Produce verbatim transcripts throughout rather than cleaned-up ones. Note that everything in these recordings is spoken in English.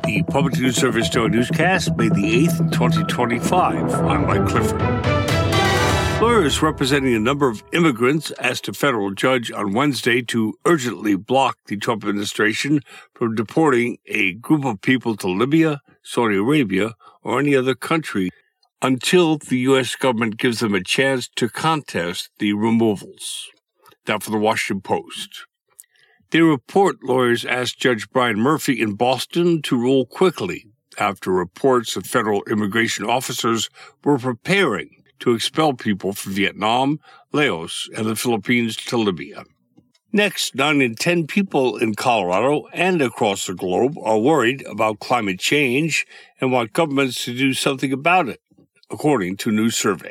The Public News Service Daily Newscast, May the eighth, twenty twenty-five. I'm Mike Clifford. Lawyers representing a number of immigrants asked a federal judge on Wednesday to urgently block the Trump administration from deporting a group of people to Libya, Saudi Arabia, or any other country until the U S government gives them a chance to contest the removals. Now for the Washington Post. They report lawyers asked Judge Brian Murphy in Boston to rule quickly after reports that federal immigration officers were preparing to expel people from Vietnam, Laos, and the Philippines to Libya. Next, nine in ten people in Colorado and across the globe are worried about climate change and want governments to do something about it, according to a new survey.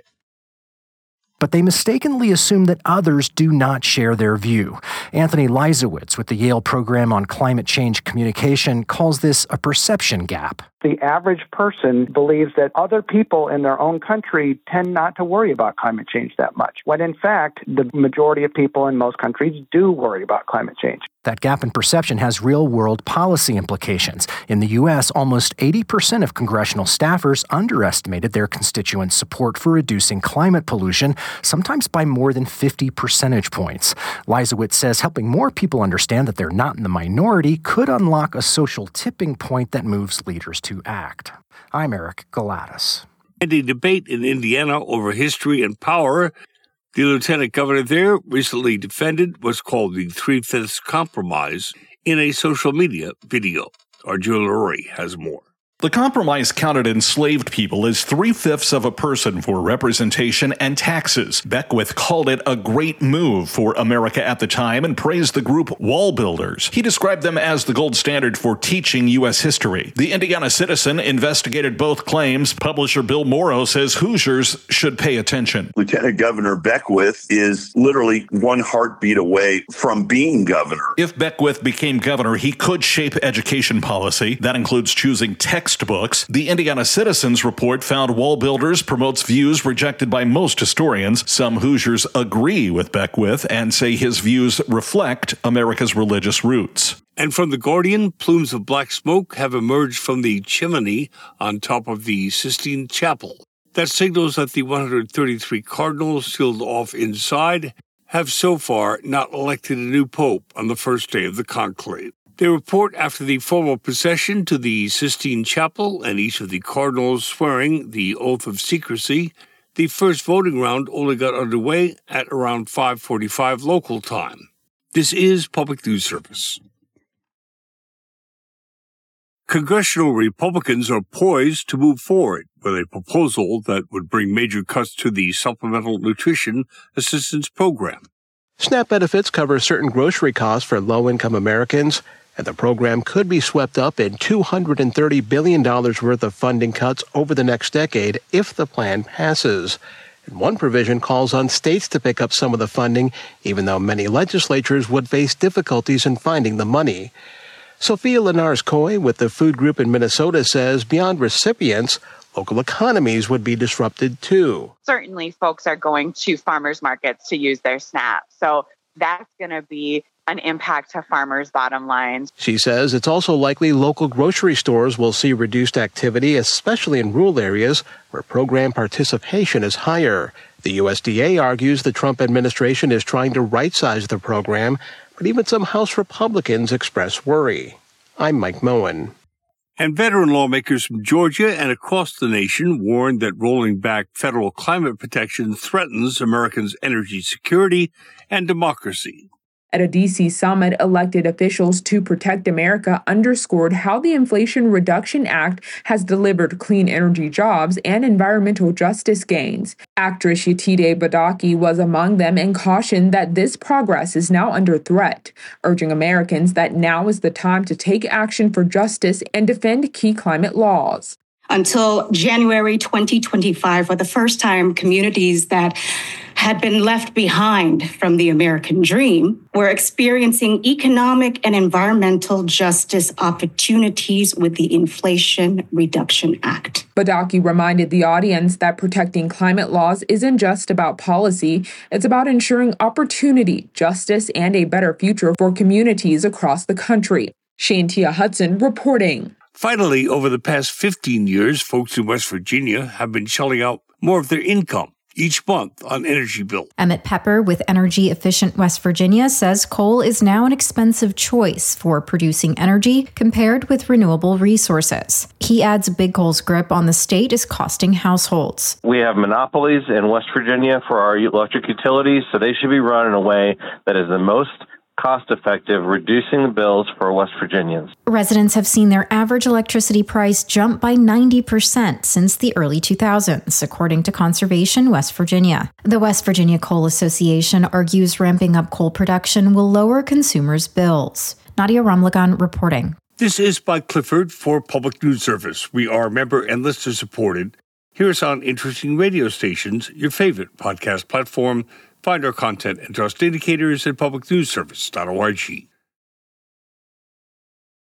But they mistakenly assume that others do not share their view. Anthony Leisowitz with the Yale Program on Climate Change Communication calls this a perception gap. The average person believes that other people in their own country tend not to worry about climate change that much, when in fact, the majority of people in most countries do worry about climate change. That gap in perception has real-world policy implications. In the U S, almost eighty percent of congressional staffers underestimated their constituents' support for reducing climate pollution, sometimes by more than fifty percentage points. Leisowitz says helping more people understand that they're not in the minority could unlock a social tipping point that moves leaders to act. I'm Eric Galatis. And a debate in Indiana over history and power. The lieutenant governor there recently defended what's called the Three-Fifths Compromise in a social media video. Arjun Lurie has more. The compromise counted enslaved people as three-fifths of a person for representation and taxes. Beckwith called it a great move for America at the time and praised the group Wall Builders. He described them as the gold standard for teaching U S history. The Indiana Citizen investigated both claims. Publisher Bill Morrow says Hoosiers should pay attention. Lieutenant Governor Beckwith is literally one heartbeat away from being governor. If Beckwith became governor, he could shape education policy. That includes choosing text Textbooks. The Indiana Citizen's report found Wall Builders promotes views rejected by most historians. Some Hoosiers agree with Beckwith and say his views reflect America's religious roots. And from The Guardian, plumes of black smoke have emerged from the chimney on top of the Sistine Chapel. That signals that the one hundred thirty-three cardinals sealed off inside have so far not elected a new pope on the first day of the conclave. They report after the formal procession to the Sistine Chapel and each of the cardinals swearing the oath of secrecy, the first voting round only got underway at around five forty-five local time. This is Public News Service. Congressional Republicans are poised to move forward with a proposal that would bring major cuts to the Supplemental Nutrition Assistance Program. SNAP benefits cover certain grocery costs for low-income Americans, and the program could be swept up in two hundred thirty billion dollars worth of funding cuts over the next decade if the plan passes. And one provision calls on states to pick up some of the funding, even though many legislatures would face difficulties in finding the money. Sophia Linares-Coy with the food group in Minnesota says beyond recipients, local economies would be disrupted too. Certainly folks are going to farmers markets to use their SNAP. So that's going to be an impact to farmers' bottom lines. She says it's also likely local grocery stores will see reduced activity, especially in rural areas where program participation is higher. The U S D A argues the Trump administration is trying to right-size the program, but even some House Republicans express worry. I'm Mike Moen. And veteran lawmakers from Georgia and across the nation warned that rolling back federal climate protection threatens Americans' energy security and democracy. At a D C summit, elected officials to protect America underscored how the Inflation Reduction Act has delivered clean energy jobs and environmental justice gains. Actress Yetide Badaki was among them and cautioned that this progress is now under threat, urging Americans that now is the time to take action for justice and defend key climate laws. Until January twenty twenty-five, for the first time, communities that had been left behind from the American dream were experiencing economic and environmental justice opportunities with the Inflation Reduction Act. Badaki reminded the audience that protecting climate laws isn't just about policy, it's about ensuring opportunity, justice, and a better future for communities across the country. Shantia Hudson reporting. Finally, over the past fifteen years, folks in West Virginia have been shelling out more of their income each month on energy bill. Emmett Pepper with Energy Efficient West Virginia says coal is now an expensive choice for producing energy compared with renewable resources. He adds big coal's grip on the state is costing households. We have monopolies in West Virginia for our electric utilities, so they should be run in a way that is the most cost-effective, reducing the bills for West Virginians. Residents have seen their average electricity price jump by ninety percent since the early two thousands, according to Conservation West Virginia. The West Virginia Coal Association argues ramping up coal production will lower consumers' bills. Nadia Ramlagan reporting. This is Mike Clifford for Public News Service. We are member and listener supported. Hear us on interesting radio stations, your favorite podcast platform. Find our content and trust indicators at public news service dot org.